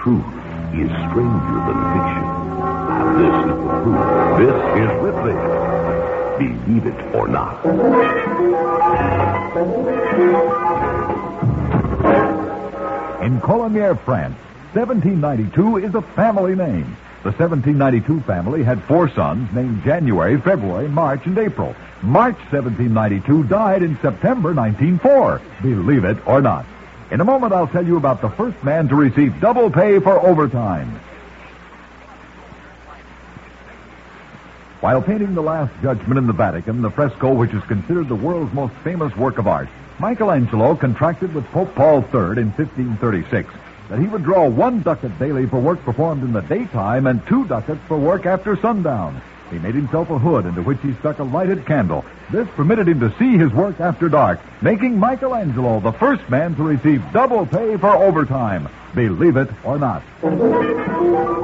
truth is stranger than fiction. This is the proof. This is Ripley. Believe it or not. In Colomiers, France, 1792 is a family name. The 1792 family had 4 sons named January, February, March, and April. March 1792 died in September 1904. Believe it or not. In a moment, I'll tell you about the first man to receive double pay for overtime. While painting the Last Judgment in the Vatican, the fresco which is considered the world's most famous work of art, Michelangelo contracted with Pope Paul III in 1536 that he would draw 1 ducat daily for work performed in the daytime and 2 ducats for work after sundown. He made himself a hood into which he stuck a lighted candle. This permitted him to see his work after dark, making Michelangelo the first man to receive double pay for overtime. Believe it or not.